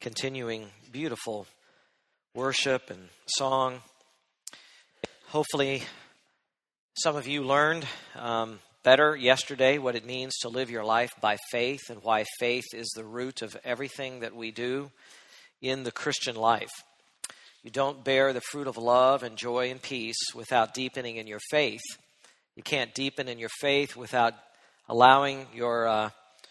continuing beautiful worship and song. Hopefully, some of you learned better yesterday what it means to live your life by faith and why faith is the root of everything that we do in the Christian life. You don't bear the fruit of love and joy and peace without deepening in your faith. You can't deepen in your faith without allowing your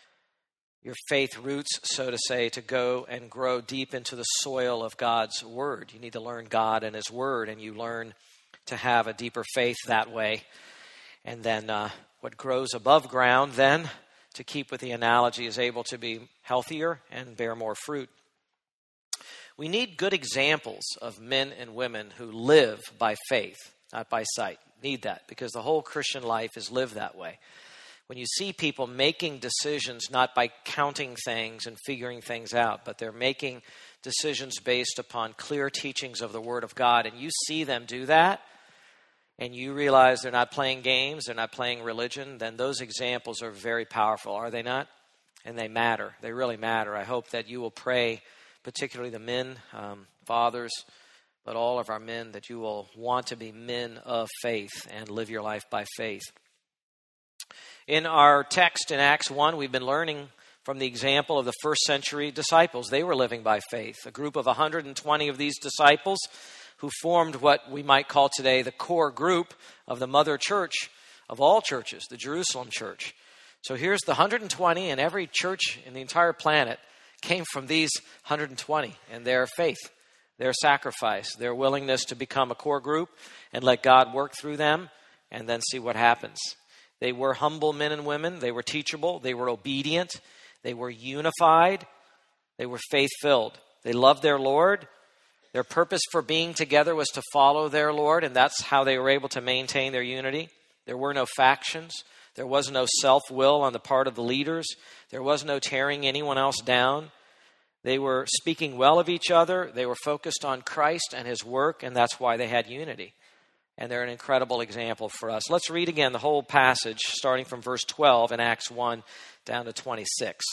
faith roots, so to say, to go and grow deep into the soil of God's Word. You need to learn God and His Word, and you learn to have a deeper faith that way. And then what grows above ground then, to keep with the analogy, is able to be healthier and bear more fruit. We need good examples of men and women who live by faith, not by sight. Need that, because the whole Christian life is lived that way. When you see people making decisions not by counting things and figuring things out, but they're making decisions based upon clear teachings of the Word of God, and you see them do that, and you realize they're not playing games, they're not playing religion, then those examples are very powerful, are they not? And they matter. They really matter. I hope that you will pray, particularly the men, fathers, but all of our men, that you will want to be men of faith and live your life by faith. In our text in Acts 1, we've been learning from the example of the first century disciples. They were living by faith. A group of 120 of these disciples who formed what we might call today the core group of the mother church of all churches, the Jerusalem church. So here's the 120, and every church in the entire planet came from these 120 and their faith, their sacrifice, their willingness to become a core group and let God work through them and then see what happens. They were humble men and women. They were teachable. They were obedient. They were unified. They were faith-filled. They loved their Lord. Their purpose for being together was to follow their Lord, and that's how they were able to maintain their unity. There were no factions. There was no self-will on the part of the leaders. There was no tearing anyone else down. They were speaking well of each other. They were focused on Christ and His work, and that's why they had unity. And they're an incredible example for us. Let's read again the whole passage, starting from verse 12 in Acts 1 down to 26.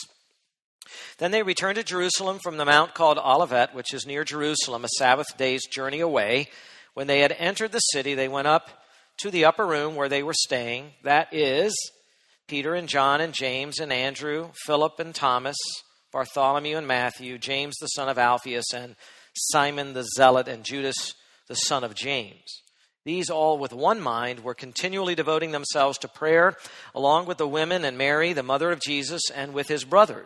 Then they returned to Jerusalem from the mount called Olivet, which is near Jerusalem, a Sabbath day's journey away. When they had entered the city, they went up to the upper room where they were staying. That is, Peter and John and James and Andrew, Philip and Thomas, Bartholomew and Matthew, James the son of Alphaeus, and Simon the Zealot, and Judas the son of James. These all with one mind were continually devoting themselves to prayer, along with the women and Mary, the mother of Jesus, and with his brothers.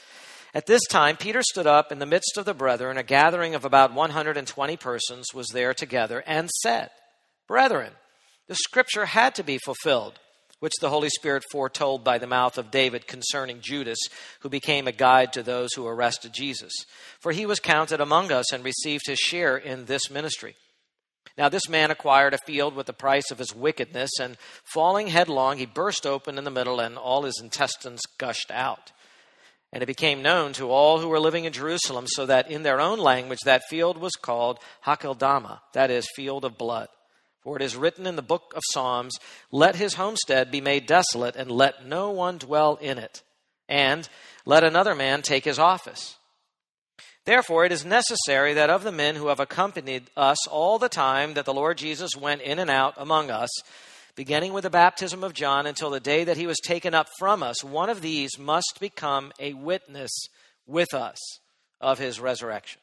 At this time, Peter stood up in the midst of the brethren. A gathering of about 120 persons was there together, and said, "Brethren, the scripture had to be fulfilled, which the Holy Spirit foretold by the mouth of David concerning Judas, who became a guide to those who arrested Jesus. For he was counted among us and received his share in this ministry. Now this man acquired a field with the price of his wickedness, and falling headlong, he burst open in the middle, and all his intestines gushed out. And it became known to all who were living in Jerusalem, so that in their own language that field was called Hakeldama, that is, field of blood. For it is written in the book of Psalms, 'Let his homestead be made desolate, and let no one dwell in it. And let another man take his office.' Therefore, it is necessary that of the men who have accompanied us all the time that the Lord Jesus went in and out among us, beginning with the baptism of John until the day that he was taken up from us, one of these must become a witness with us of his resurrection."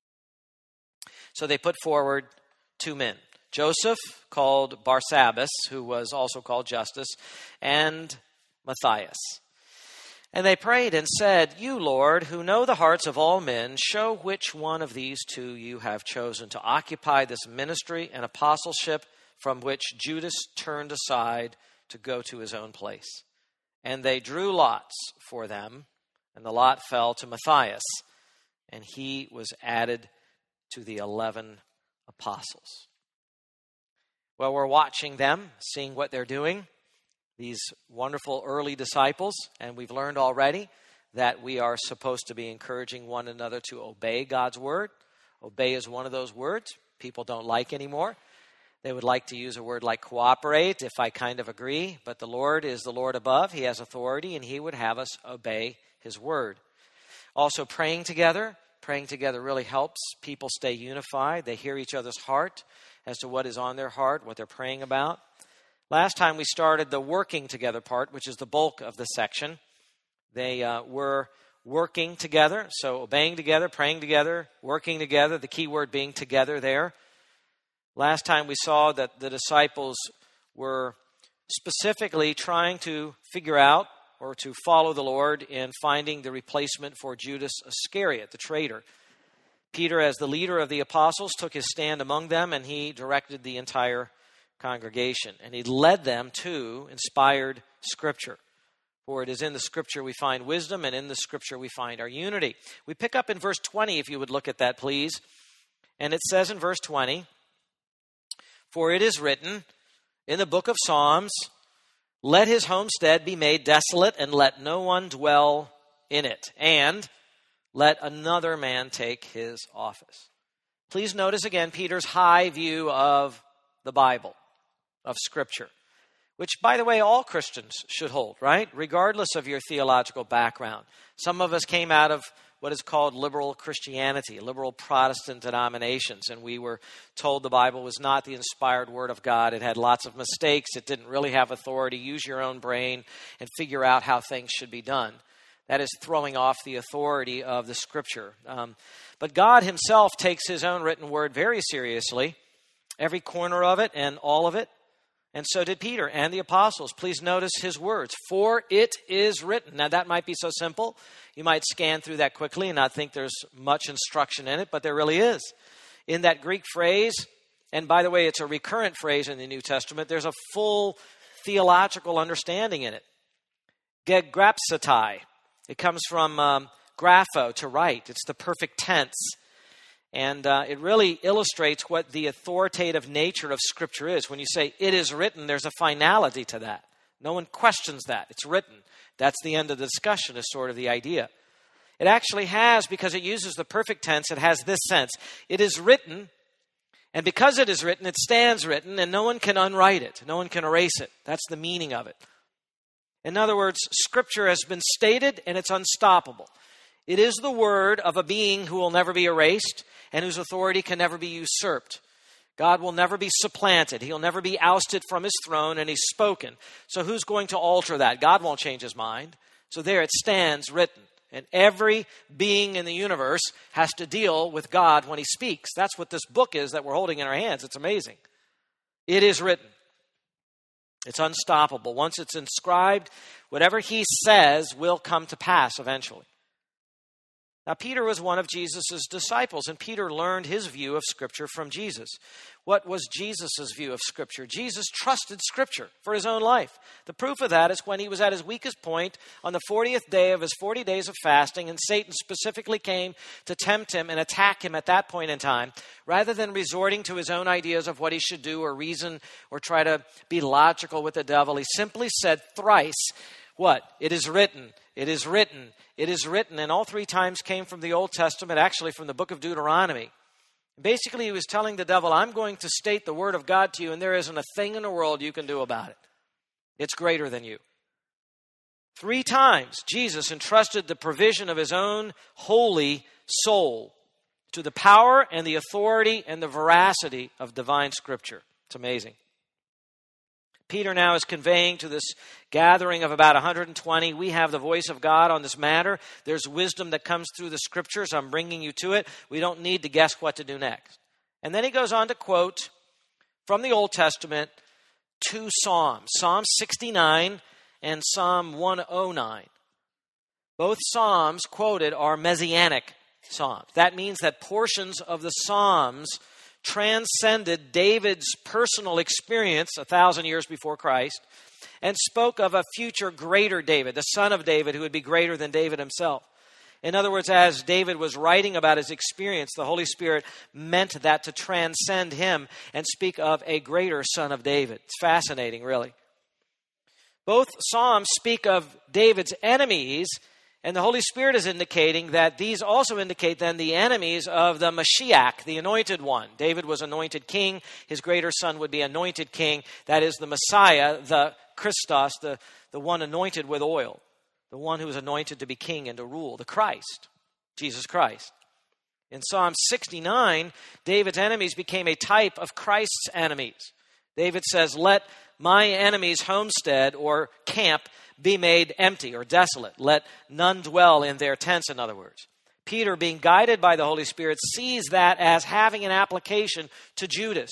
So they put forward two men, Joseph, called Barsabbas, who was also called Justus, and Matthias. And they prayed and said, "You, Lord, who know the hearts of all men, show which one of these two you have chosen to occupy this ministry and apostleship from which Judas turned aside to go to his own place." And they drew lots for them, and the lot fell to Matthias, and he was added to the 11 apostles. Well, we're watching them, seeing what they're doing, these wonderful early disciples, and we've learned already that we are supposed to be encouraging one another to obey God's word. Obey is one of those words people don't like anymore. They would like to use a word like cooperate, if I kind of agree, but the Lord is the Lord above. He has authority, and he would have us obey his word. Also, praying together Praying together really helps people stay unified. They hear each other's heart as to what is on their heart, what they're praying about. Last time we started the working together part, which is the bulk of the section. They were working together, so obeying together, praying together, working together, the key word being together there. Last time we saw that the disciples were specifically trying to figure out or to follow the Lord in finding the replacement for Judas Iscariot, the traitor. Peter, as the leader of the apostles, took his stand among them, and he directed the entire congregation. And he led them to inspired Scripture. For it is in the Scripture we find wisdom, and in the Scripture we find our unity. We pick up in verse 20, if you would look at that, please. And it says in verse 20, "For it is written in the book of Psalms, let his homestead be made desolate, and let no one dwell in it. And let another man take his office." Please notice again Peter's high view of the Bible, of Scripture, which, by the way, all Christians should hold, right? Regardless of your theological background. Some of us came out of what is called liberal Christianity, liberal Protestant denominations, and we were told the Bible was not the inspired Word of God. It had lots of mistakes. It didn't really have authority. Use your own brain and figure out how things should be done. That is throwing off the authority of the Scripture. But God himself takes his own written word very seriously, every corner of it and all of it. And so did Peter and the apostles. Please notice his words, "For it is written." Now that might be so simple. You might scan through that quickly and not think there's much instruction in it, but there really is. In that Greek phrase, and by the way, it's a recurrent phrase in the New Testament, there's a full theological understanding in it. Gegrapsatai. It comes from grapho, to write. It's the perfect tense. And it really illustrates what the authoritative nature of Scripture is. When you say, "it is written," there's a finality to that. No one questions that. It's written. That's the end of the discussion, is sort of the idea. It actually has, because it uses the perfect tense, it has this sense. It is written, and because it is written, it stands written, and no one can unwrite it. No one can erase it. That's the meaning of it. In other words, Scripture has been stated, and it's unstoppable. It is the word of a being who will never be erased and whose authority can never be usurped. God will never be supplanted. He'll never be ousted from his throne, and he's spoken. So who's going to alter that? God won't change his mind. So there it stands written. And every being in the universe has to deal with God when he speaks. That's what this book is that we're holding in our hands. It's amazing. It is written. It's unstoppable. Once it's inscribed, whatever he says will come to pass eventually. Now, Peter was one of Jesus' disciples, and Peter learned his view of Scripture from Jesus. What was Jesus' view of Scripture? Jesus trusted Scripture for his own life. The proof of that is when he was at his weakest point on the 40th day of his 40 days of fasting, and Satan specifically came to tempt him and attack him at that point in time. Rather than resorting to his own ideas of what he should do or reason or try to be logical with the devil, he simply said thrice, what? It is written. It is written. It is written. And all three times came from the Old Testament, actually from the book of Deuteronomy. Basically, he was telling the devil, I'm going to state the word of God to you, and there isn't a thing in the world you can do about it. It's greater than you. 3 times, Jesus entrusted the provision of his own holy soul to the power and the authority and the veracity of divine Scripture. It's amazing. Peter now is conveying to this gathering of about 120, we have the voice of God on this matter. There's wisdom that comes through the Scriptures. I'm bringing you to it. We don't need to guess what to do next. And then he goes on to quote from the Old Testament 2 Psalms, Psalm 69 and Psalm 109. Both Psalms quoted are messianic Psalms. That means that portions of the Psalms transcended David's personal experience 1,000 years before Christ and spoke of a future greater David, the son of David, who would be greater than David himself. In other words, as David was writing about his experience, the Holy Spirit meant that to transcend him and speak of a greater son of David. It's fascinating, really. Both Psalms speak of David's enemies, and the Holy Spirit is indicating that these also indicate then the enemies of the Mashiach, the anointed one. David was anointed king. His greater son would be anointed king. That is the Messiah, the Christos, the one anointed with oil. The one who was anointed to be king and to rule. The Christ, Jesus Christ. In Psalm 69, David's enemies became a type of Christ's enemies. David says, "Let my enemy's homestead or camp be made empty or desolate. Let none dwell in their tents," in other words. Peter, being guided by the Holy Spirit, sees that as having an application to Judas.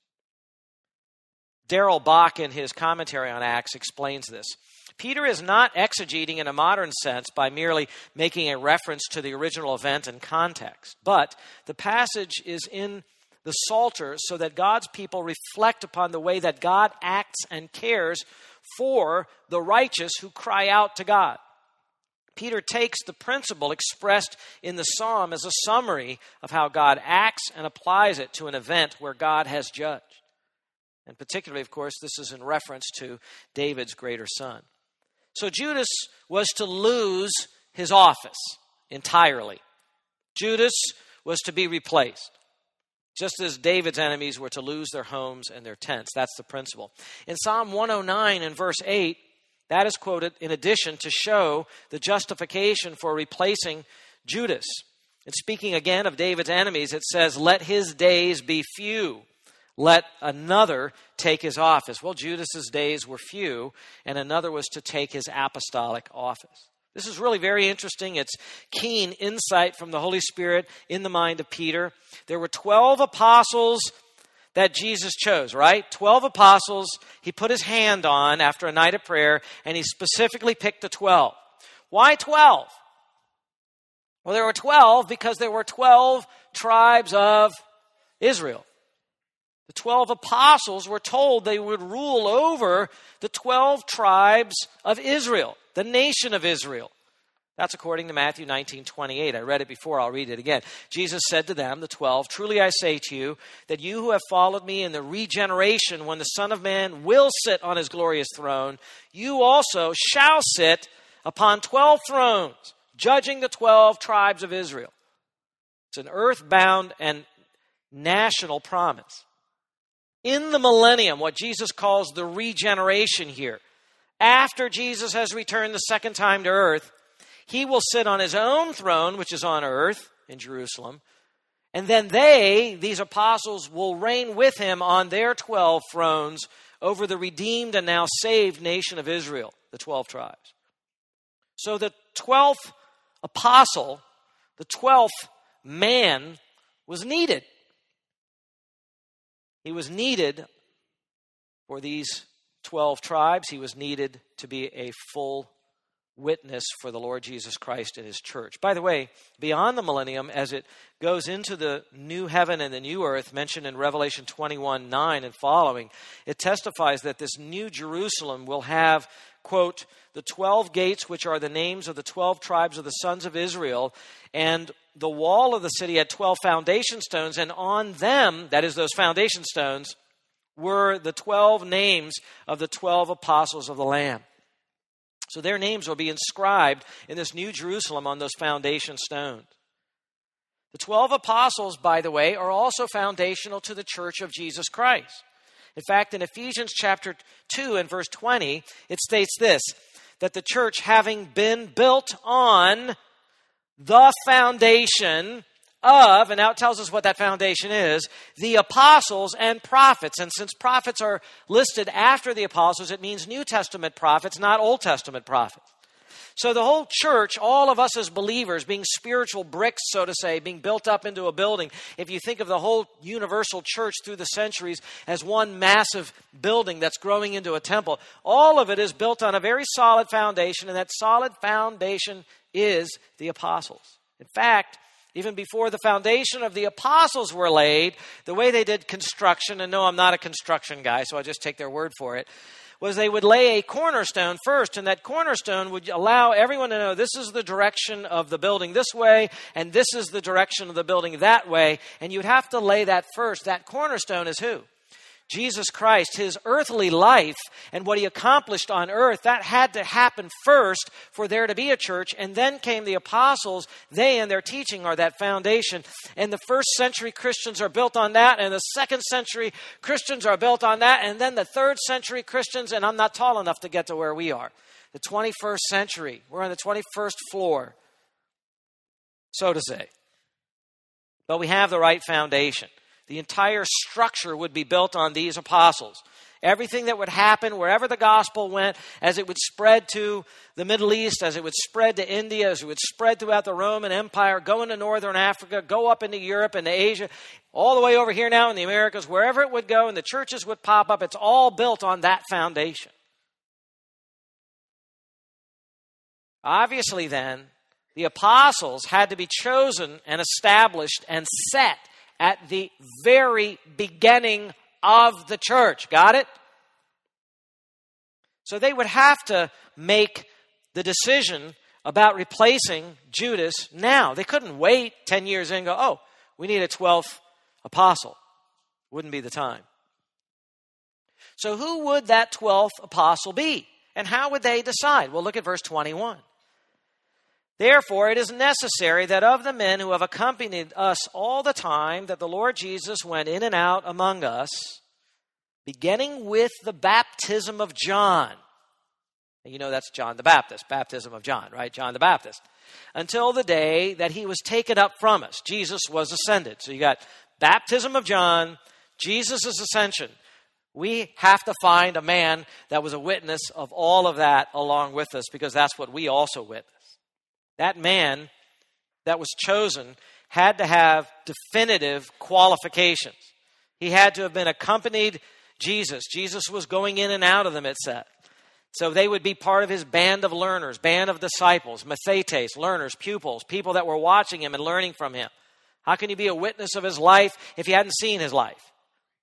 Darrell Bach, in his commentary on Acts, explains this. Peter is not exegeting in a modern sense by merely making a reference to the original event and context, but the passage is in the Psalter so that God's people reflect upon the way that God acts and cares for the righteous who cry out to God. Peter takes the principle expressed in the psalm as a summary of how God acts and applies it to an event where God has judged. And particularly, of course, this is in reference to David's greater son. So Judas was to lose his office entirely. Judas was to be replaced, just as David's enemies were to lose their homes and their tents. That's the principle. In Psalm 109 and verse 8, that is quoted in addition to show the justification for replacing Judas. And speaking again of David's enemies, it says, "Let his days be few. Let another take his office." Well, Judas's days were few, and another was to take his apostolic office. This is really very interesting. It's keen insight from the Holy Spirit in the mind of Peter. There were 12 apostles that Jesus chose, right? 12 apostles he put his hand on after a night of prayer, and he specifically picked the 12. Why 12? Well, there were 12 because there were 12 tribes of Israel. The 12 apostles were told they would rule over the 12 tribes of Israel, the nation of Israel. That's according to Matthew 19:28. I read it before, I'll read it again. Jesus said to them, the 12, "Truly I say to you, that you who have followed me in the regeneration, when the Son of Man will sit on his glorious throne, you also shall sit upon 12 thrones, judging the 12 tribes of Israel." It's an earthbound and national promise. In the millennium, what Jesus calls the regeneration here, after Jesus has returned the second time to earth, he will sit on his own throne, which is on earth in Jerusalem, and then these apostles, will reign with him on their 12 thrones over the redeemed and now saved nation of Israel, the 12 tribes. So the 12th apostle, the 12th man, was needed. He was needed for these 12 tribes. He was needed to be a full witness for the Lord Jesus Christ and his church. By the way, beyond the millennium, as it goes into the new heaven and the new earth mentioned in Revelation 21:9 and following, it testifies that this new Jerusalem will have, quote, "the 12 gates, which are the names of the 12 tribes of the sons of Israel, and the wall of the city had 12 foundation stones, and on them," that is those foundation stones, "were the 12 names of the 12 apostles of the Lamb." So their names will be inscribed in this new Jerusalem on those foundation stones. The 12 apostles, by the way, are also foundational to the church of Jesus Christ. In fact, in Ephesians chapter 2 and verse 20, it states this, that the church, having been built on the foundation of, and now it tells us what that foundation is, the apostles and prophets. And since prophets are listed after the apostles, it means New Testament prophets, not Old Testament prophets. So the whole church, all of us as believers, being spiritual bricks, so to say, being built up into a building. If you think of the whole universal church through the centuries as one massive building that's growing into a temple, all of it is built on a very solid foundation, and that solid foundation is the apostles. In fact, even before the foundation of the apostles were laid, the way they did construction, and no, I'm not a construction guy, so I'll just take their word for it, was they would lay a cornerstone first, and that cornerstone would allow everyone to know this is the direction of the building this way, and this is the direction of the building that way, and you'd have to lay that first. That cornerstone is who? Jesus Christ, his earthly life and what he accomplished on earth, that had to happen first for there to be a church. And then came the apostles. They and their teaching are that foundation. And the first century Christians are built on that. And the second century Christians are built on that. And then the third century Christians, and I'm not tall enough to get to where we are. The 21st century. We're on the 21st floor, so to say. but we have the right foundation. The entire structure would be built on these apostles. Everything that would happen wherever the gospel went, as it would spread to the Middle East, as it would spread to India, as it would spread throughout the Roman Empire, go into northern Africa, go up into Europe, into Asia, all the way over here now in the Americas, wherever it would go and the churches would pop up, it's all built on that foundation. Obviously then, the apostles had to be chosen and established and set at the very beginning of the church. Got it? So they would have to make the decision about replacing Judas now. They couldn't wait 10 years in and go, oh, we need a 12th apostle. Wouldn't be the time. So who would that 12th apostle be? And how would they decide? Well, look at verse 21. Therefore, it is necessary that of the men who have accompanied us all the time that the Lord Jesus went in and out among us, beginning with the baptism of John. And you know that's John the Baptist, baptism of John, right? John the Baptist. Until the day that he was taken up from us. Jesus was ascended. So you got baptism of John, Jesus' ascension. We have to find a man that was a witness of all of that along with us, because that's what we also witness. That man that was chosen had to have definitive qualifications. He had to have been accompanied Jesus. Jesus was going in and out of them, it said. So they would be part of his band of learners, band of disciples, mathetes, learners, pupils, people that were watching him and learning from him. How can you be a witness of his life if you hadn't seen his life?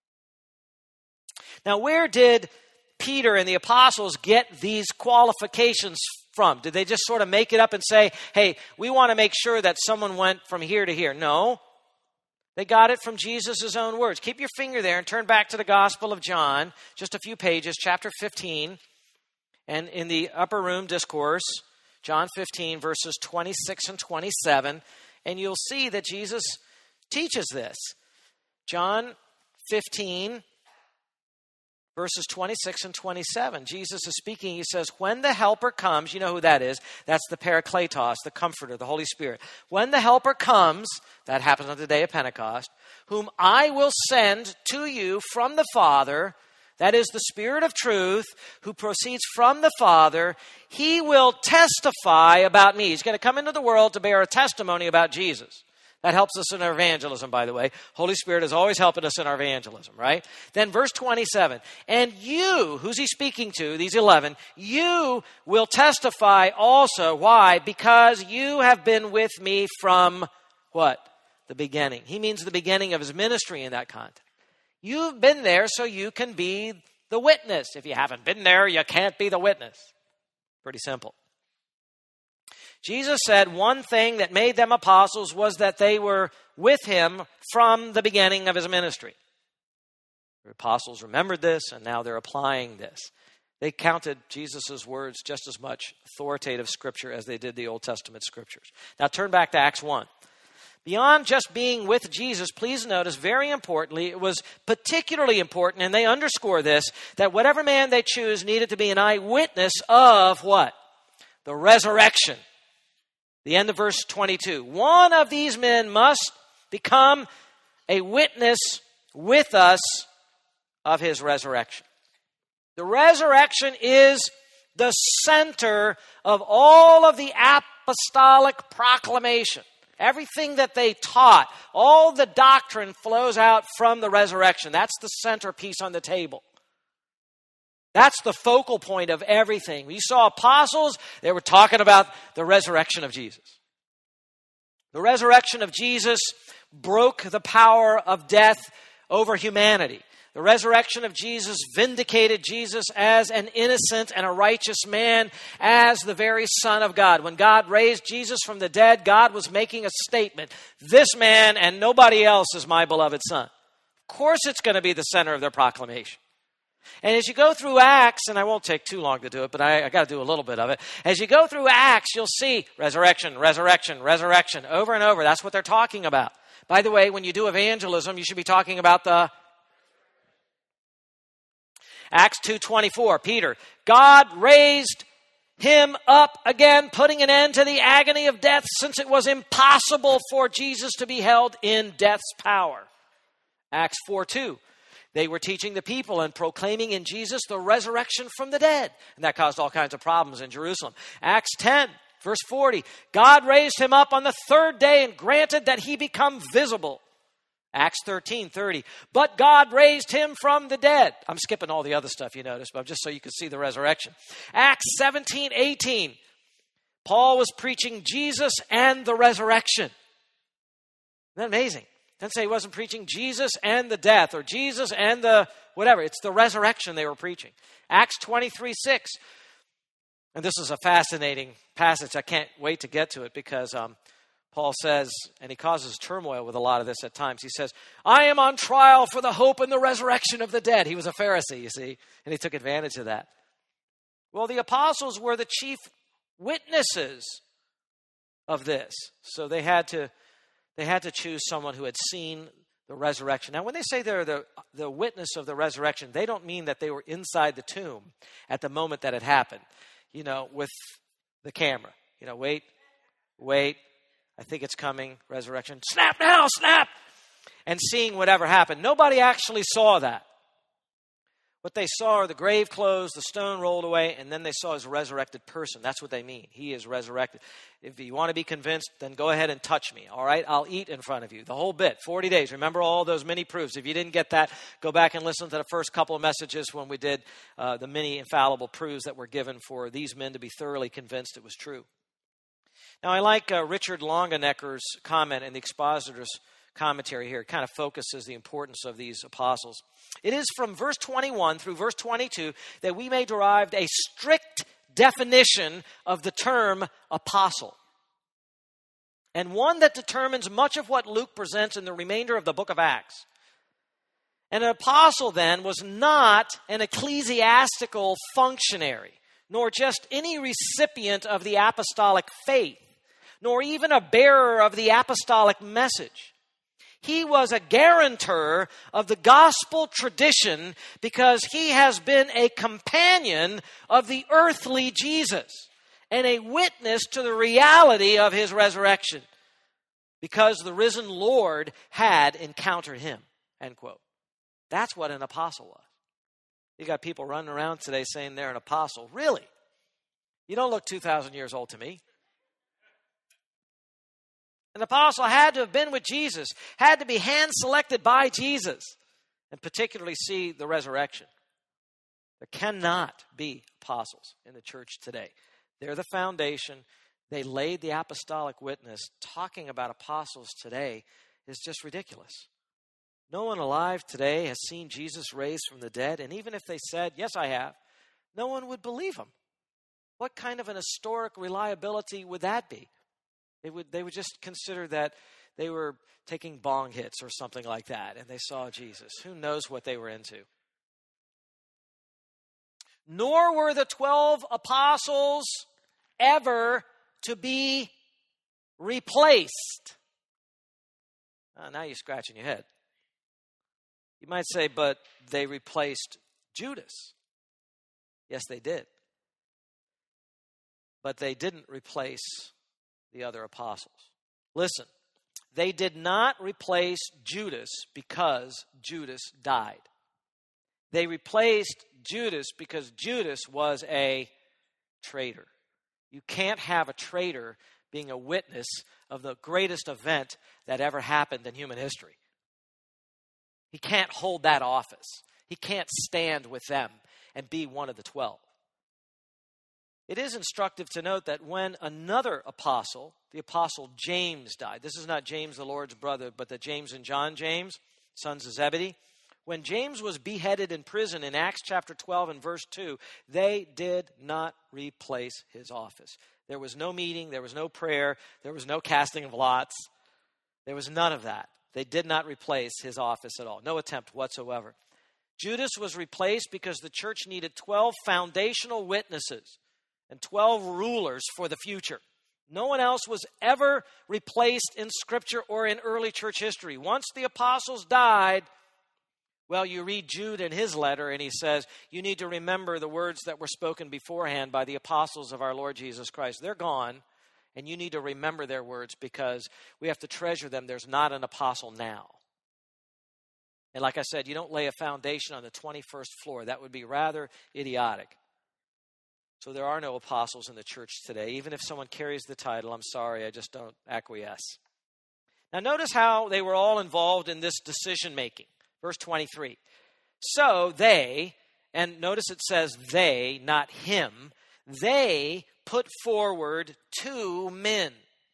Now, where did Peter and the apostles get these qualifications from? Did they just sort of make it up and say, hey, we want to make sure that someone went from here to here? No. They got it from Jesus' own words. Keep your finger there and turn back to the Gospel of John, just a few pages, chapter 15. And in the upper room discourse, John 15, verses 26 and 27, and you'll see that Jesus teaches this. John 15, verses 26 and 27. Jesus is speaking. He says, when the Helper comes, you know who that is. That's the Parakletos, the Comforter, the Holy Spirit. When the Helper comes, that happens on the day of Pentecost, whom I will send to you from the Father, that is the Spirit of truth, who proceeds from the Father, he will testify about me. He's going to come into the world to bear a testimony about Jesus. That helps us in our evangelism, by the way. Holy Spirit is always helping us in our evangelism, right? Then verse 27, and you, who's he speaking to, these 11, you will testify also. Why? Because you have been with me from what? The beginning. He means the beginning of his ministry in that context. You've been there so you can be the witness. If you haven't been there, you can't be the witness. Pretty simple. Jesus said one thing that made them apostles was that they were with him from the beginning of his ministry. The apostles remembered this, and now they're applying this. They counted Jesus' words just as much authoritative scripture as they did the Old Testament scriptures. Now turn back to Acts 1. Beyond just being with Jesus, please notice, very importantly, it was particularly important, and they underscore this, that whatever man they choose needed to be an eyewitness of what? The resurrection. The end of verse 22. One of these men must become a witness with us of his resurrection. The resurrection is the center of all of the apostolic proclamation. Everything that they taught, all the doctrine flows out from the resurrection. That's the centerpiece on the table. That's the focal point of everything. When you saw apostles, they were talking about the resurrection of Jesus. The resurrection of Jesus broke the power of death over humanity. The resurrection of Jesus vindicated Jesus as an innocent and a righteous man, as the very Son of God. When God raised Jesus from the dead, God was making a statement. This man and nobody else is my beloved Son. Of course it's going to be the center of their proclamation. And as you go through Acts, and I won't take too long to do it, but I got to do a little bit of it. As you go through Acts, you'll see resurrection, resurrection, resurrection, over and over. That's what they're talking about. By the way, when you do evangelism, you should be talking about the Acts 2:24, Peter, God raised him up again, putting an end to the agony of death, since it was impossible for Jesus to be held in death's power. Acts 4:2. They were teaching the people and proclaiming in Jesus the resurrection from the dead. And that caused all kinds of problems in Jerusalem. Acts 10, verse 40. God raised him up on the third day and granted that he become visible. Acts 13:30. But God raised him from the dead. I'm skipping all the other stuff you notice, but just so you can see the resurrection. Acts 17:18. Paul was preaching Jesus and the resurrection. Isn't that amazing? Doesn't say he wasn't preaching Jesus and the death or Jesus and the whatever. It's the resurrection they were preaching. Acts 23:6. And this is a fascinating passage. I can't wait to get to it because Paul says, and he causes turmoil with a lot of this at times. He says, I am on trial for the hope and the resurrection of the dead. He was a Pharisee, you see, and he took advantage of that. Well, the apostles were the chief witnesses of this. So they had to choose someone who had seen the resurrection. Now, when they say they're the witness of the resurrection, they don't mean that they were inside the tomb at the moment that it happened, with the camera. Wait, I think it's coming, resurrection. Snap now, snap! And seeing whatever happened. Nobody actually saw that. What they saw are the grave closed, the stone rolled away, and then they saw his resurrected person. That's what they mean. He is resurrected. If you want to be convinced, then go ahead and touch me, all right? I'll eat in front of you. The whole bit, 40 days. Remember all those mini proofs. If you didn't get that, go back and listen to the first couple of messages when we did the mini infallible proofs that were given for these men to be thoroughly convinced it was true. Now, I like Richard Longenecker's comment in the Expositor's commentary here. It kind of focuses the importance of these apostles. It is from verse 21 through verse 22 that we may derive a strict definition of the term apostle, and one that determines much of what Luke presents in the remainder of the book of Acts. An apostle, then, was not an ecclesiastical functionary, nor just any recipient of the apostolic faith, nor even a bearer of the apostolic message. He was a guarantor of the gospel tradition because he has been a companion of the earthly Jesus and a witness to the reality of his resurrection because the risen Lord had encountered him, end quote. That's what an apostle was. You got people running around today saying they're an apostle. Really? You don't look 2,000 years old to me. An apostle had to have been with Jesus, had to be hand-selected by Jesus, and particularly see the resurrection. There cannot be apostles in the church today. They're the foundation. They laid the apostolic witness. Talking about apostles today is just ridiculous. No one alive today has seen Jesus raised from the dead, and even if they said, yes, I have, no one would believe them. What kind of an historic reliability would that be? They would just consider that they were taking bong hits or something like that, and they saw Jesus. Who knows what they were into? Nor were the 12 apostles ever to be replaced. Now you're scratching your head. You might say, but they replaced Judas. Yes, they did. But they didn't replace the other apostles. Listen, they did not replace Judas because Judas died. They replaced Judas because Judas was a traitor. You can't have a traitor being a witness of the greatest event that ever happened in human history. He can't hold that office. He can't stand with them and be one of the 12. It is instructive to note that when another apostle, the apostle James, died, this is not James the Lord's brother, but the James and John James, sons of Zebedee. When James was beheaded in prison in Acts chapter 12 and verse 2, they did not replace his office. There was no meeting, there was no prayer, there was no casting of lots. There was none of that. They did not replace his office at all. No attempt whatsoever. Judas was replaced because the church needed 12 foundational witnesses and 12 rulers for the future. No one else was ever replaced in Scripture or in early church history. Once the apostles died, Well, you read Jude in his letter, and he says, you need to remember the words that were spoken beforehand by the apostles of our Lord Jesus Christ. They're gone, and you need to remember their words because we have to treasure them. There's not an apostle now. And like I said, you don't lay a foundation on the 21st floor. That would be rather idiotic. So there are no apostles in the church today. Even if someone carries the title, I'm sorry, I just don't acquiesce. Now notice how they were all involved in this decision making. Verse 23. So they, and notice it says they, not him, they put forward 2 men.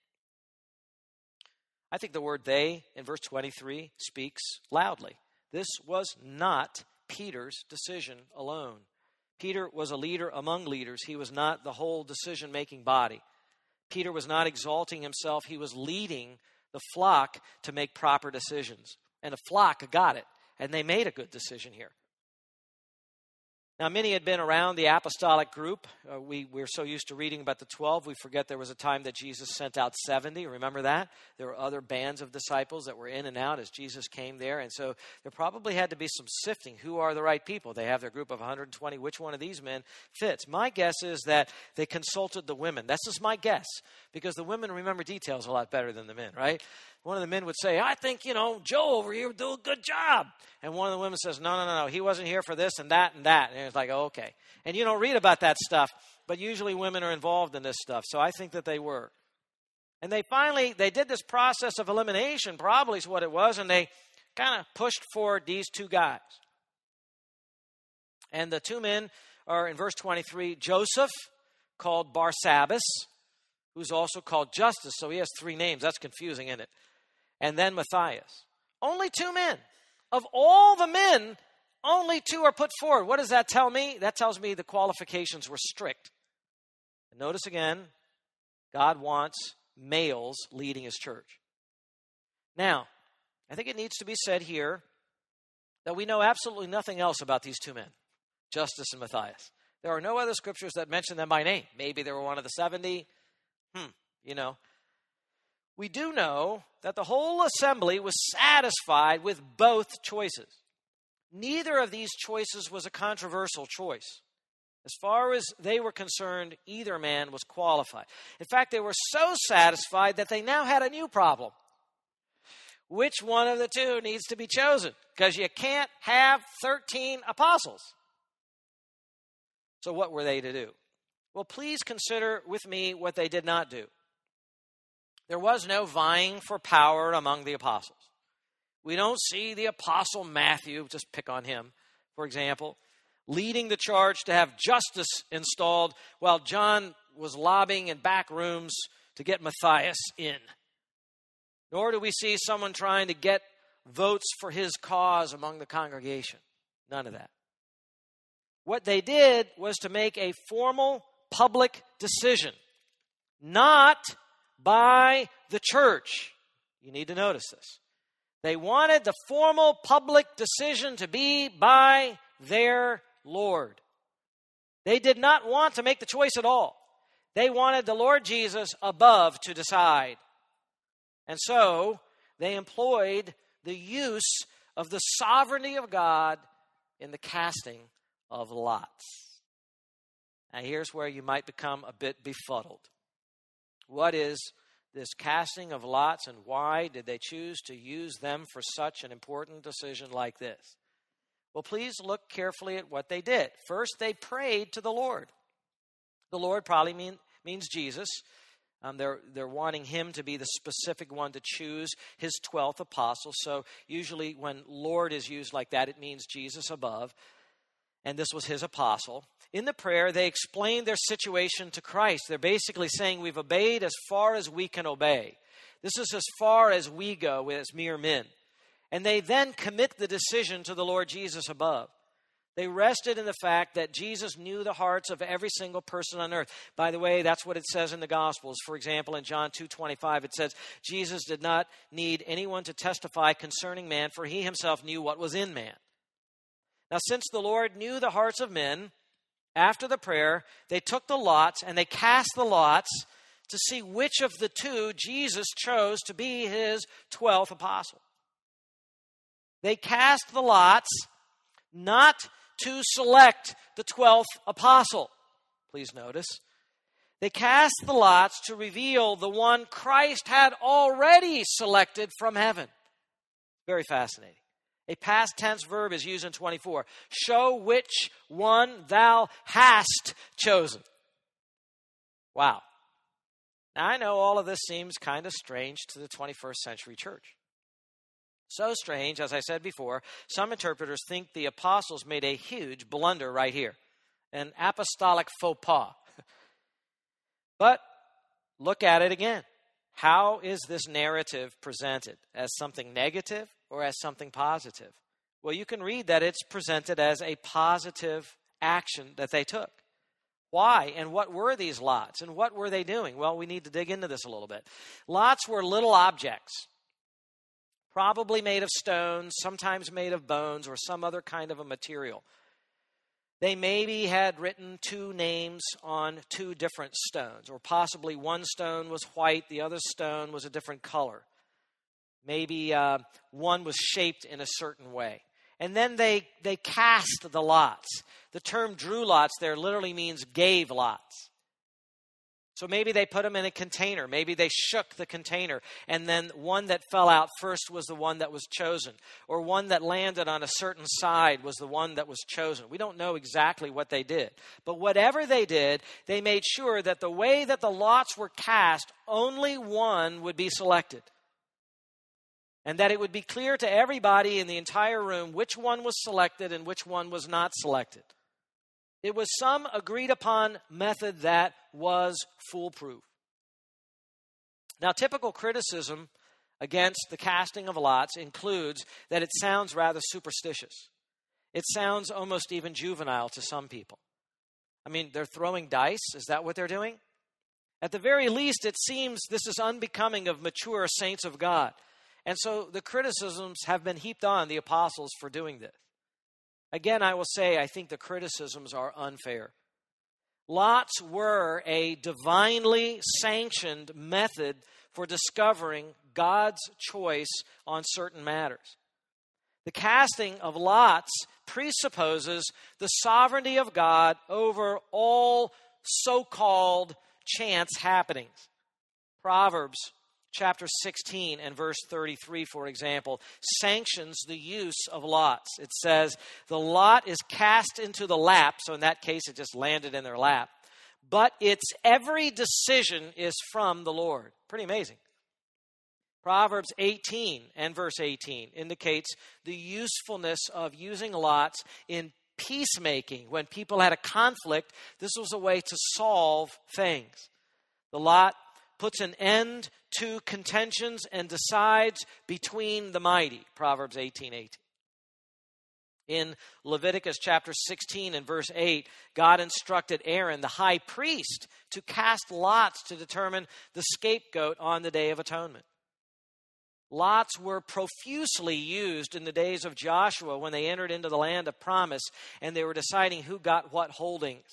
I think the word they in verse 23 speaks loudly. This was not Peter's decision alone. Peter was a leader among leaders. He was not the whole decision-making body. Peter was not exalting himself. He was leading the flock to make proper decisions. And the flock got it, and they made a good decision here. Now, many had been around the apostolic group. We're so used to reading about the 12, we forget there was a time that Jesus sent out 70. Remember that? There were other bands of disciples that were in and out as Jesus came there. And so there probably had to be some sifting. Who are the right people? They have their group of 120. Which one of these men fits? My guess is that they consulted the women. That's just my guess, because the women remember details a lot better than the men, right? One of the men would say, I think, Joe over here would do a good job. And one of the women says, no, he wasn't here for this and that and that. And it's like, oh, okay. And you don't read about that stuff, but usually women are involved in this stuff. So I think that they were. And they did this process of elimination, probably is what it was, and they kind of pushed forward these 2 guys. And the 2 men are in verse 23, Joseph, called Barsabbas, who's also called Justus. So he has 3 names. That's confusing, isn't it? And then Matthias. Only 2 men. Of all the men, only 2 are put forward. What does that tell me? That tells me the qualifications were strict. And notice again, God wants males leading his church. Now, I think it needs to be said here that we know absolutely nothing else about these 2 men, Justus and Matthias. There are no other scriptures that mention them by name. Maybe they were one of the 70. We do know that the whole assembly was satisfied with both choices. Neither of these choices was a controversial choice. As far as they were concerned, either man was qualified. In fact, they were so satisfied that they now had a new problem. Which one of the 2 needs to be chosen? Because you can't have 13 apostles. So what were they to do? Well, please consider with me what they did not do. There was no vying for power among the apostles. We don't see the apostle Matthew, just pick on him, for example, leading the charge to have Justus installed while John was lobbying in back rooms to get Matthias in. Nor do we see someone trying to get votes for his cause among the congregation. None of that. What they did was to make a formal public decision, not by the church. You need to notice this. They wanted the formal public decision to be by their Lord. They did not want to make the choice at all. They wanted the Lord Jesus above to decide. And so they employed the use of the sovereignty of God in the casting of lots. Now here's where you might become a bit befuddled. What is this casting of lots, and why did they choose to use them for such an important decision like this? Well, please look carefully at what they did. First, they prayed to the Lord. The Lord probably means Jesus. They're wanting him to be the specific one to choose his 12th apostle. So usually when Lord is used like that, it means Jesus above. And this was his apostle. In the prayer, they explained their situation to Christ. They're basically saying, we've obeyed as far as we can obey. This is as far as we go as mere men. And they then commit the decision to the Lord Jesus above. They rested in the fact that Jesus knew the hearts of every single person on earth. By the way, that's what it says in the Gospels. For example, in John 2:25, it says, Jesus did not need anyone to testify concerning man, for he himself knew what was in man. Now, since the Lord knew the hearts of men, after the prayer, they took the lots and they cast the lots to see which of the 2 Jesus chose to be his 12th apostle. They cast the lots not to select the 12th apostle. Please notice. They cast the lots to reveal the one Christ had already selected from heaven. Very fascinating. A past tense verb is used in 24. Show which one thou hast chosen. Wow. Now, I know all of this seems kind of strange to the 21st century church. So strange, as I said before, some interpreters think the apostles made a huge blunder right here, an apostolic faux pas. But look at it again. How is this narrative presented? As something negative or as something positive? Well, you can read that it's presented as a positive action that they took. Why? And what were these lots? And what were they doing? Well, we need to dig into this a little bit. Lots were little objects, probably made of stones, sometimes made of bones, or some other kind of a material. They maybe had written two names on two different stones, or possibly one stone was white, the other stone was a different color. Maybe one was shaped in a certain way. And then they cast the lots. The term drew lots there literally means gave lots. So maybe they put them in a container. Maybe they shook the container. And then one that fell out first was the one that was chosen. Or one that landed on a certain side was the one that was chosen. We don't know exactly what they did. But whatever they did, they made sure that the way that the lots were cast, only one would be selected. And that it would be clear to everybody in the entire room which one was selected and which one was not selected. It was some agreed upon method that was foolproof. Now, typical criticism against the casting of lots includes that it sounds rather superstitious. It sounds almost even juvenile to some people. I mean, they're throwing dice. Is that what they're doing? At the very least, it seems this is unbecoming of mature saints of God. And so the criticisms have been heaped on the apostles for doing this. Again, I will say, I think the criticisms are unfair. Lots were a divinely sanctioned method for discovering God's choice on certain matters. The casting of lots presupposes the sovereignty of God over all so-called chance happenings. Proverbs chapter 16 and verse 33, for example, sanctions the use of lots. It says, the lot is cast into the lap, so in that case it just landed in their lap, but its every decision is from the Lord. Pretty amazing. Proverbs 18 and verse 18 indicates the usefulness of using lots in peacemaking. When people had a conflict, this was a way to solve things. The lot puts an end to contentions and decides between the mighty. Proverbs 18:18. In Leviticus chapter 16 and verse 8, God instructed Aaron, the high priest, to cast lots to determine the scapegoat on the Day of Atonement. Lots were profusely used in the days of Joshua when they entered into the land of promise and they were deciding who got what holdings.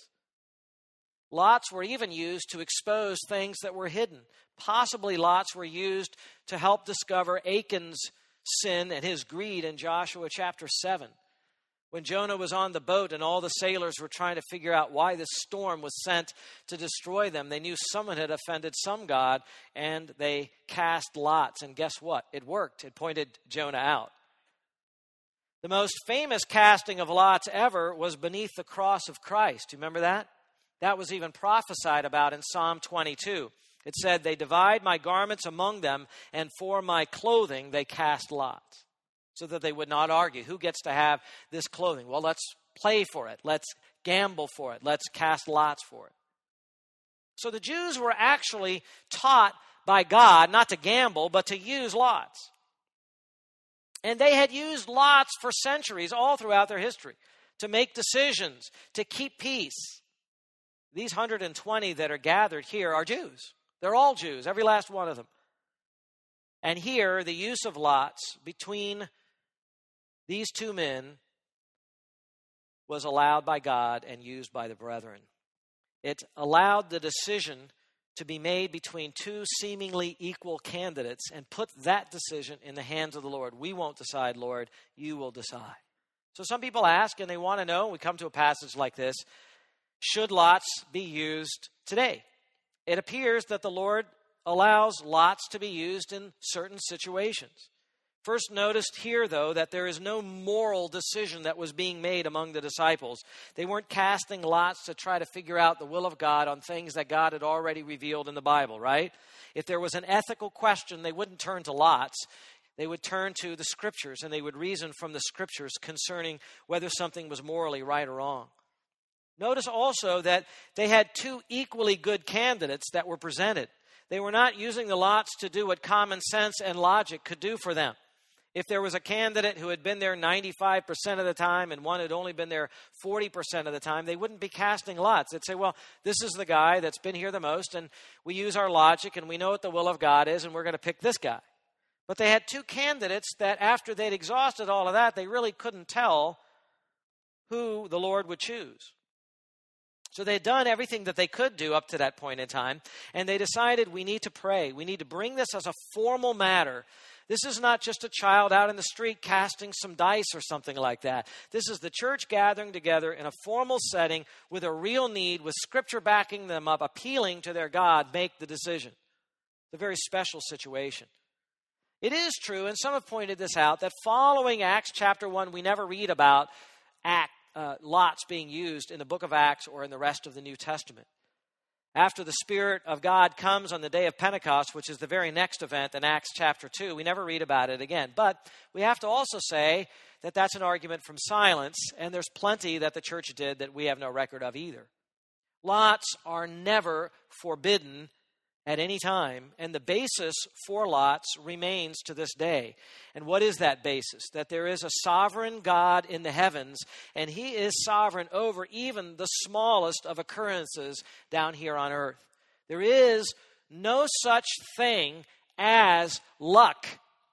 Lots were even used to expose things that were hidden. Possibly lots were used to help discover Achan's sin and his greed in Joshua chapter 7. When Jonah was on the boat and all the sailors were trying to figure out why this storm was sent to destroy them, they knew someone had offended some god, and they cast lots. And guess what? It worked. It pointed Jonah out. The most famous casting of lots ever was beneath the cross of Christ. Do you remember that? That was even prophesied about in Psalm 22. It said, they divide my garments among them, and for my clothing they cast lots. So that they would not argue, who gets to have this clothing? Well, let's play for it. Let's gamble for it. Let's cast lots for it. So the Jews were actually taught by God not to gamble, but to use lots. And they had used lots for centuries all throughout their history to make decisions, to keep peace. These 120 that are gathered here are Jews. They're all Jews, every last one of them. And here, the use of lots between these two men was allowed by God and used by the brethren. It allowed the decision to be made between two seemingly equal candidates and put that decision in the hands of the Lord. We won't decide, Lord. You will decide. So some people ask and they want to know, we come to a passage like this, should lots be used today? It appears that the Lord allows lots to be used in certain situations. First, notice here, though, that there is no moral decision that was being made among the disciples. They weren't casting lots to try to figure out the will of God on things that God had already revealed in the Bible, right? If there was an ethical question, they wouldn't turn to lots. They would turn to the Scriptures, and they would reason from the Scriptures concerning whether something was morally right or wrong. Notice also that they had two equally good candidates that were presented. They were not using the lots to do what common sense and logic could do for them. If there was a candidate who had been there 95% of the time and one had only been there 40% of the time, they wouldn't be casting lots. They'd say, well, this is the guy that's been here the most, and we use our logic, and we know what the will of God is, and we're going to pick this guy. But they had two candidates that after they'd exhausted all of that, they really couldn't tell who the Lord would choose. So they had done everything that they could do up to that point in time, and they decided we need to pray. We need to bring this as a formal matter. This is not just a child out in the street casting some dice or something like that. This is the church gathering together in a formal setting with a real need, with Scripture backing them up, appealing to their God, make the decision. It's a very special situation. It is true, and some have pointed this out, that following Acts chapter 1, we never read about lots being used in the book of Acts or in the rest of the New Testament. After the Spirit of God comes on the day of Pentecost, which is the very next event in Acts chapter 2, we never read about it again. But we have to also say that that's an argument from silence, and there's plenty that the church did that we have no record of either. Lots are never forbidden at any time, and the basis for lots remains to this day. And what is that basis? That there is a sovereign God in the heavens, and He is sovereign over even the smallest of occurrences down here on earth. There is no such thing as luck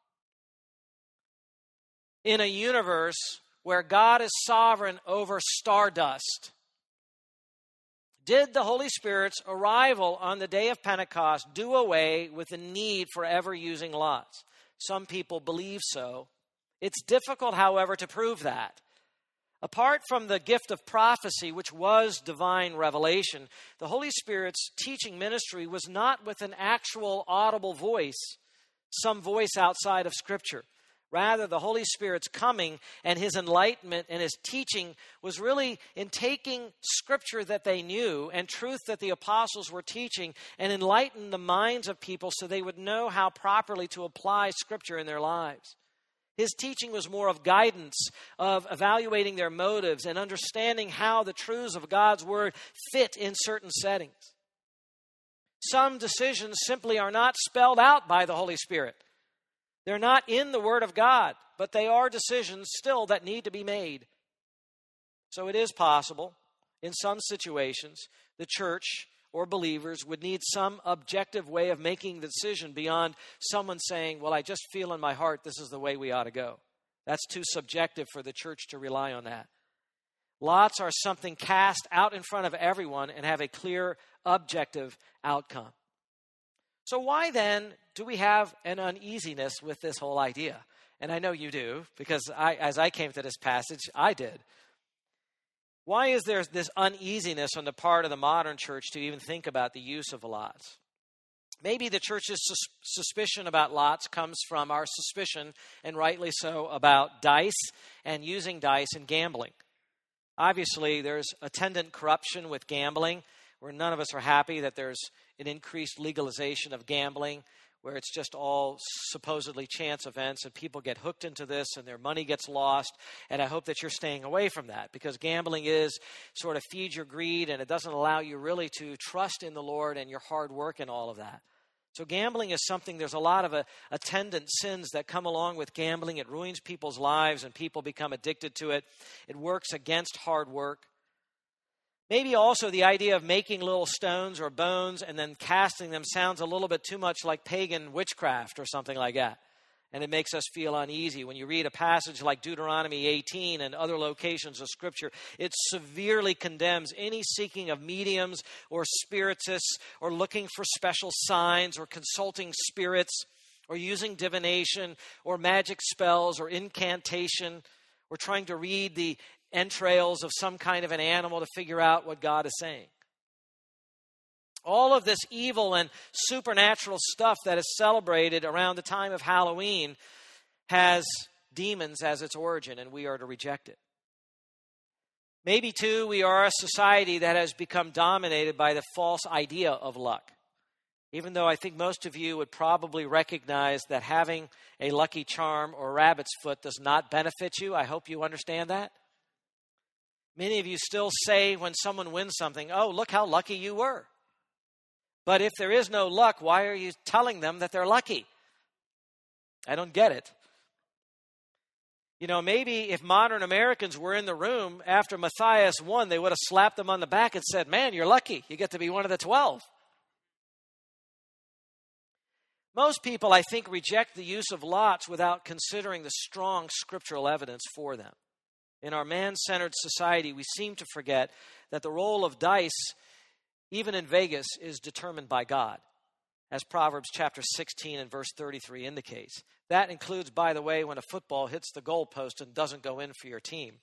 in a universe where God is sovereign over stardust. Did the Holy Spirit's arrival on the day of Pentecost do away with the need for ever using lots? Some people believe so. It's difficult, however, to prove that. Apart from the gift of prophecy, which was divine revelation, the Holy Spirit's teaching ministry was not with an actual audible voice, some voice outside of Scripture. Rather, the Holy Spirit's coming and His enlightenment and His teaching was really in taking Scripture that they knew and truth that the apostles were teaching and enlighten the minds of people so they would know how properly to apply Scripture in their lives. His teaching was more of guidance, of evaluating their motives and understanding how the truths of God's Word fit in certain settings. Some decisions simply are not spelled out by the Holy Spirit. They're not in the Word of God, but they are decisions still that need to be made. So it is possible, in some situations, the church or believers would need some objective way of making the decision beyond someone saying, well, I just feel in my heart this is the way we ought to go. That's too subjective for the church to rely on that. Lots are something cast out in front of everyone and have a clear, objective outcome. So why then do we have an uneasiness with this whole idea? And I know you do, because as I came to this passage, I did. Why is there this uneasiness on the part of the modern church to even think about the use of lots? Maybe the church's suspicion about lots comes from our suspicion, and rightly so, about dice and using dice in gambling. Obviously, there's attendant corruption with gambling, where none of us are happy that there's an increased legalization of gambling, where it's just all supposedly chance events and people get hooked into this and their money gets lost. And I hope that you're staying away from that, because gambling is sort of feeds your greed and it doesn't allow you really to trust in the Lord and your hard work and all of that. So gambling is something, there's a lot of attendant sins that come along with gambling. It ruins people's lives and people become addicted to it. It works against hard work. Maybe also the idea of making little stones or bones and then casting them sounds a little bit too much like pagan witchcraft or something like that. and it makes us feel uneasy. When you read a passage like Deuteronomy 18 and other locations of Scripture, it severely condemns any seeking of mediums or spiritists or looking for special signs or consulting spirits or using divination or magic spells or incantation or trying to read the entrails of some kind of an animal to figure out what God is saying. All of this evil and supernatural stuff that is celebrated around the time of Halloween has demons as its origin, and we are to reject it. Maybe, too, we are a society that has become dominated by the false idea of luck. Even though I think most of you would probably recognize that having a lucky charm or rabbit's foot does not benefit you. I hope you understand that. Many of you still say when someone wins something, "Oh, look how lucky you were." But if there is no luck, why are you telling them that they're lucky? I don't get it. You know, maybe if modern Americans were in the room after Matthias won, they would have slapped them on the back and said, "Man, you're lucky. You get to be one of the 12. Most people, I think, reject the use of lots without considering the strong scriptural evidence for them. In our man-centered society, we seem to forget that the roll of dice, even in Vegas, is determined by God, as Proverbs chapter 16 and verse 33 indicates. That includes, by the way, when a football hits the goalpost and doesn't go in for your team.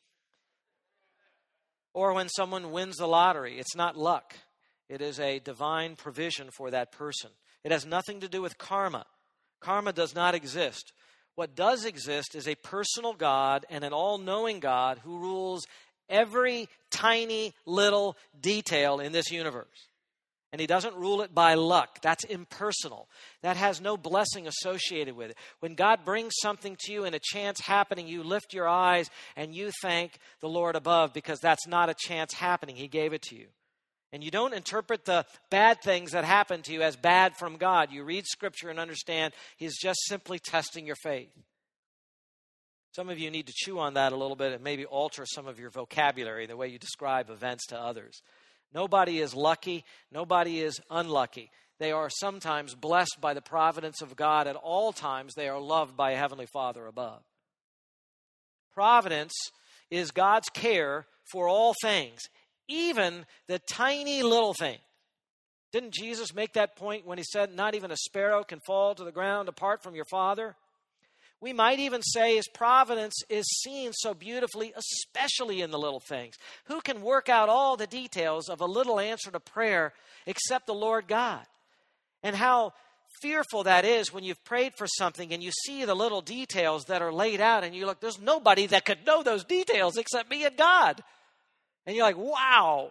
Or when someone wins the lottery. It's not luck. It is a divine provision for that person. It has nothing to do with karma. Karma does not exist. What does exist is a personal God and an all-knowing God who rules every tiny little detail in this universe. And he doesn't rule it by luck. That's impersonal. That has no blessing associated with it. When God brings something to you in a chance happening, you lift your eyes and you thank the Lord above because that's not a chance happening. He gave it to you. And you don't interpret the bad things that happen to you as bad from God. You read Scripture and understand He's just simply testing your faith. Some of you need to chew on that a little bit and maybe alter some of your vocabulary, the way you describe events to others. Nobody is lucky. Nobody is unlucky. They are sometimes blessed by the providence of God. At all times, they are loved by a Heavenly Father above. Providence is God's care for all things, even the tiny little thing. Didn't Jesus make that point when He said, "Not even a sparrow can fall to the ground apart from your Father"? We might even say His providence is seen so beautifully, especially in the little things. Who can work out all the details of a little answer to prayer except the Lord God? And how fearful that is when you've prayed for something and you see the little details that are laid out and you look, there's nobody that could know those details except me and God. And you're like, wow.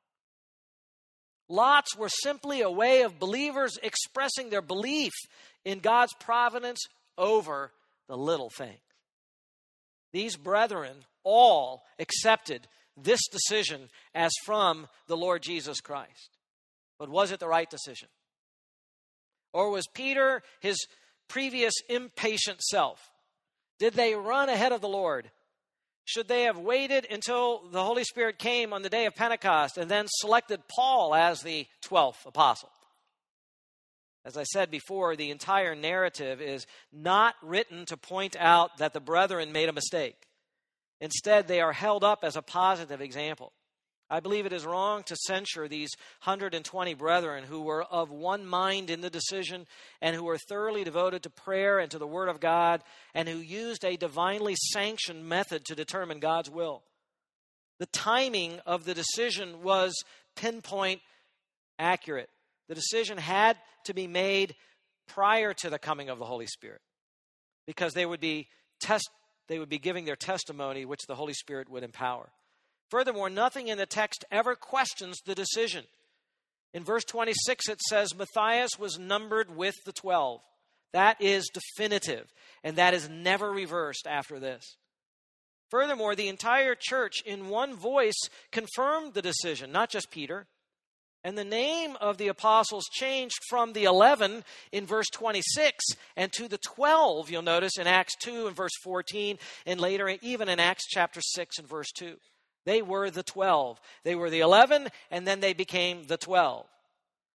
Lots were simply a way of believers expressing their belief in God's providence over the little things. These brethren all accepted this decision as from the Lord Jesus Christ. But was it the right decision? Or was Peter his previous impatient self? Did they run ahead of the Lord? Should they have waited until the Holy Spirit came on the day of Pentecost and then selected Paul as the 12th apostle? As I said before, the entire narrative is not written to point out that the brethren made a mistake. Instead, they are held up as a positive example. I believe it is wrong to censure these 120 brethren who were of one mind in the decision and who were thoroughly devoted to prayer and to the Word of God and who used a divinely sanctioned method to determine God's will. The timing of the decision was pinpoint accurate. The decision had to be made prior to the coming of the Holy Spirit because they would be giving their testimony which the Holy Spirit would empower. Furthermore, nothing in the text ever questions the decision. In verse 26, it says, Matthias was numbered with the 12. That is definitive, and that is never reversed after this. Furthermore, the entire church in one voice confirmed the decision, not just Peter. And the name of the apostles changed from the 11 in verse 26 and to the 12, you'll notice, in Acts 2 and verse 14, and later even in Acts chapter 6 and verse 2. They were the 12. They were the 11, and then they became the 12.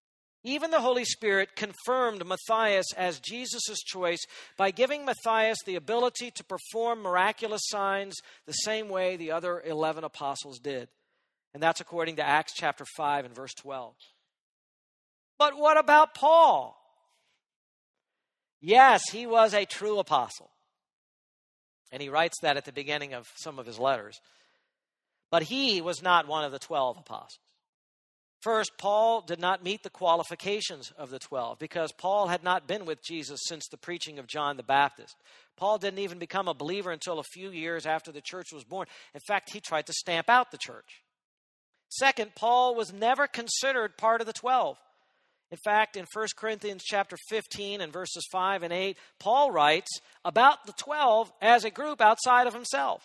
Even the Holy Spirit confirmed Matthias as Jesus' choice by giving Matthias the ability to perform miraculous signs the same way the other 11 apostles did. And that's according to Acts chapter 5 and verse 12. But what about Paul? Yes, he was a true apostle. And he writes that at the beginning of some of his letters. But he was not one of the 12 apostles. First, Paul did not meet the qualifications of the 12 because Paul had not been with Jesus since the preaching of John the Baptist. Paul didn't even become a believer until a few years after the church was born. In fact, he tried to stamp out the church. Second, Paul was never considered part of the 12. In fact, in 1 Corinthians chapter 15 and verses 5 and 8, Paul writes about the 12 as a group outside of himself.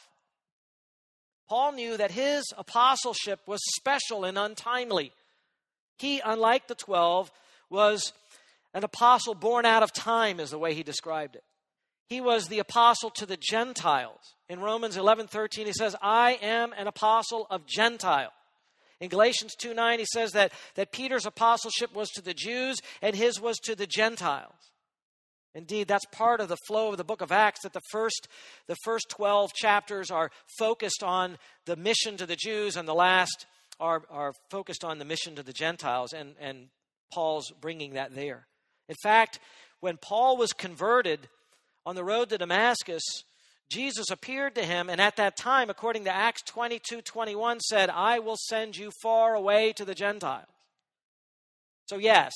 Paul knew that his apostleship was special and untimely. He, unlike the 12, was an apostle born out of time, is the way he described it. He was the apostle to the Gentiles. In Romans 11:13, he says, I am an apostle of Gentiles. In Galatians 2:9, he says that Peter's apostleship was to the Jews and his was to the Gentiles. Indeed, that's part of the flow of the book of Acts, that the first 12 chapters are focused on the mission to the Jews and the last are focused on the mission to the Gentiles, and Paul's bringing that there. In fact, when Paul was converted on the road to Damascus, Jesus appeared to him, and at that time, according to Acts 22:21, said, I will send you far away to the Gentiles. So yes,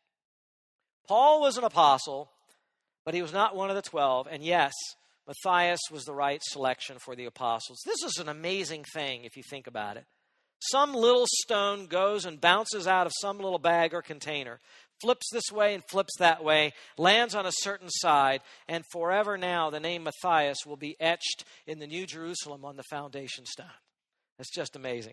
Paul was an apostle, but he was not one of the 12, and yes, Matthias was the right selection for the apostles. This is an amazing thing if you think about it. Some little stone goes and bounces out of some little bag or container, flips this way and flips that way, lands on a certain side, and forever now the name Matthias will be etched in the New Jerusalem on the foundation stone. It's just amazing.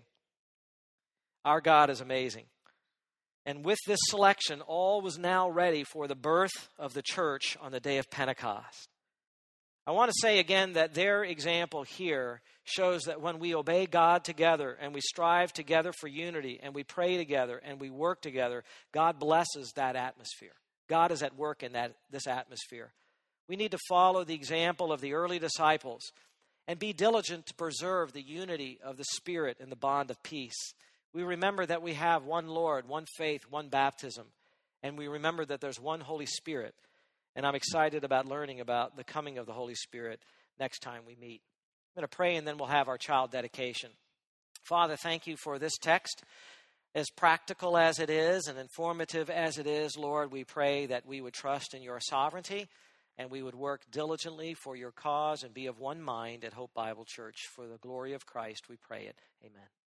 Our God is amazing. And with this selection, all was now ready for the birth of the church on the day of Pentecost. I want to say again that their example here shows that when we obey God together and we strive together for unity and we pray together and we work together, God blesses that atmosphere. God is at work in this atmosphere. We need to follow the example of the early disciples and be diligent to preserve the unity of the Spirit and the bond of peace. We remember that we have one Lord, one faith, one baptism, and we remember that there's one Holy Spirit. And I'm excited about learning about the coming of the Holy Spirit next time we meet. I'm going to pray and then we'll have our child dedication. Father, thank you for this text. As practical as it is and informative as it is, Lord, we pray that we would trust in your sovereignty and we would work diligently for your cause and be of one mind at Hope Bible Church. For the glory of Christ, we pray it. Amen.